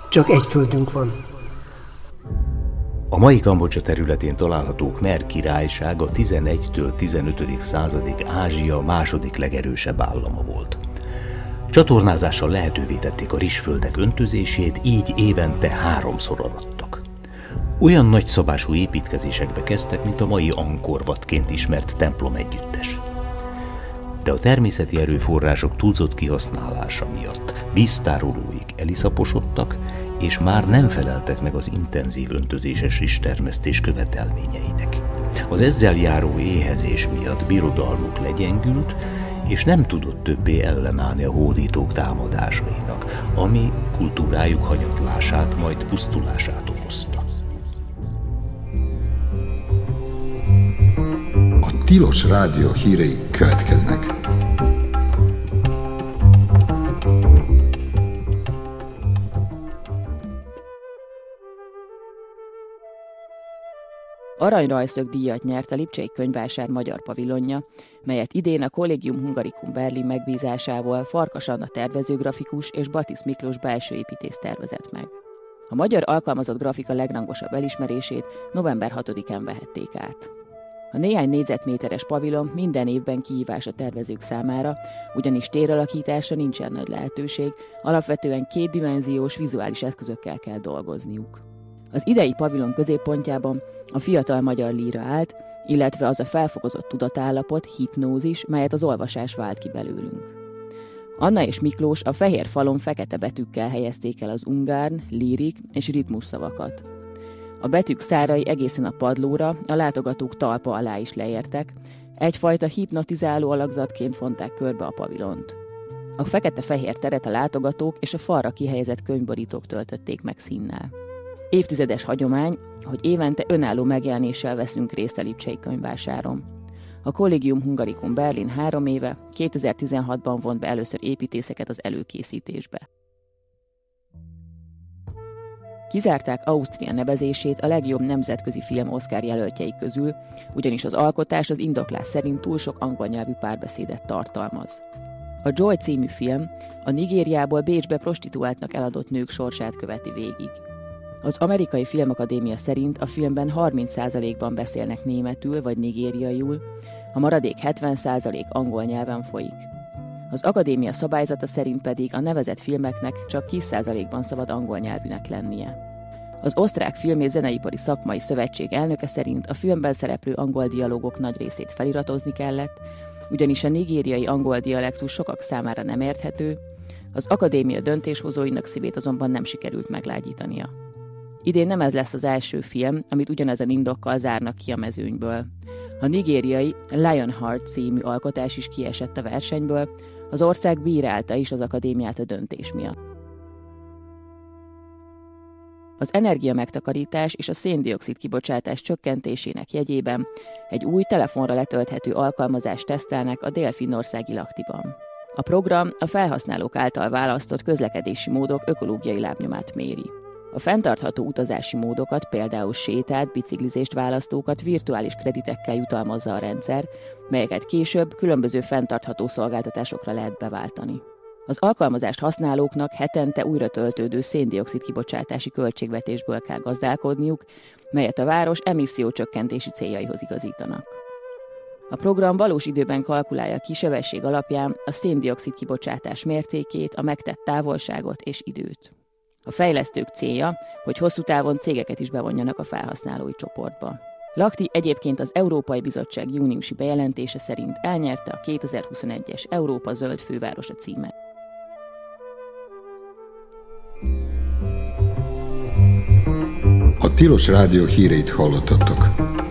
Csak egy földünk van. A mai Kambodzsa területén található Khmer királyság a 11-től 15. századig Ázsia második legerősebb állama volt. Csatornázással lehetővé tették a rizsföldek öntözését, így évente 3-szor arattak. Olyan nagyszabású építkezésekbe kezdtek, mint a mai Angkor Watként ismert templom együttes. De a természeti erőforrások túlzott kihasználása miatt víztárolóik eliszaposodtak, és már nem feleltek meg az intenzív öntözéses rizstermesztés követelményeinek. Az ezzel járó éhezés miatt birodalmuk legyengült, és nem tudott többé ellenállni a hódítók támadásainak, ami kultúrájuk hanyatlását, majd pusztulását okozta. A Tilos Rádió hírei következnek. Aranyrajszög-díjat nyert a Lipcsei Könyvvásár magyar pavilonja, melyet idén a Collegium Hungaricum Berlin megbízásával Farkas Anna tervezőgrafikus és Batisz Miklós belsőépítész tervezett meg. A magyar alkalmazott grafika legrangosabb elismerését november 6-án vehették át. A néhány négyzetméteres pavilon minden évben kihívás a tervezők számára, ugyanis téralakításra nincsen nagy lehetőség, alapvetően kétdimenziós vizuális eszközökkel kell dolgozniuk. Az idei pavilon középpontjában a fiatal magyar líra állt, illetve az a felfokozott tudatállapot, hipnózis, melyet az olvasás vált ki belőlünk. Anna és Miklós a fehér falon fekete betűkkel helyezték el az ungárn, lírik és ritmus szavakat. A betűk szárai egészen a padlóra, a látogatók talpa alá is leértek, egyfajta hipnotizáló alakzatként vonták körbe a pavilont. A fekete-fehér teret a látogatók és a falra kihelyezett könyvborítók töltötték meg színnel. Évtizedes hagyomány, hogy évente önálló megjelenéssel veszünk részt a Lipcsei Könyvvásáron. A Collegium Hungaricum Berlin 3 éve, 2016-ban vont be először építészeket az előkészítésbe. Kizárták Ausztria nevezését a legjobb nemzetközi film Oscar jelöltjei közül, ugyanis az alkotás az indoklás szerint túl sok angol nyelvű párbeszédet tartalmaz. A Joy című film a Nigériából Bécsbe prostituáltnak eladott nők sorsát követi végig. Az Amerikai Filmakadémia szerint a filmben 30%-ban beszélnek németül vagy nigériaiul, a maradék 70% angol nyelven folyik. Az akadémia szabályzata szerint pedig a nevezett filmeknek csak 10%-ban szabad angol nyelvűnek lennie. Az Osztrák Film- és Zeneipari Szakmai Szövetség elnöke szerint a filmben szereplő angol dialógok nagy részét feliratozni kellett, ugyanis a nigériai angol dialektus sokak számára nem érthető, az akadémia döntéshozóinak szívét azonban nem sikerült meglágyítania. Idén nem ez lesz az első film, amit ugyanezen indokkal zárnak ki a mezőnyből. A nigériai Lionheart című alkotás is kiesett a versenyből, az ország bírálta is az akadémiát a döntés miatt. Az energiamegtakarítás és a szén-dioxid kibocsátás csökkentésének jegyében egy új telefonra letölthető alkalmazást tesztelnek a dél-finnországi Lahtiban. A program a felhasználók által választott közlekedési módok ökológiai lábnyomát méri. A fenntartható utazási módokat, például sétát, biciklizést választókat virtuális kreditekkel jutalmazza a rendszer, melyeket később különböző fenntartható szolgáltatásokra lehet beváltani. Az alkalmazást használóknak hetente újra töltődő szén-dioxid kibocsátási költségvetésből kell gazdálkodniuk, melyet a város emissziócsökkentési céljaihoz igazítanak. A program valós időben kalkulálja ki sebesség alapján a szén-dioxid kibocsátás mértékét, a megtett távolságot és időt. A fejlesztők célja, hogy hosszú távon cégeket is bevonjanak a felhasználói csoportba. Lahti egyébként az Európai Bizottság júniusi bejelentése szerint elnyerte a 2021-es Európa zöld fővárosa címet. A Tilos Rádió híreit hallottatok.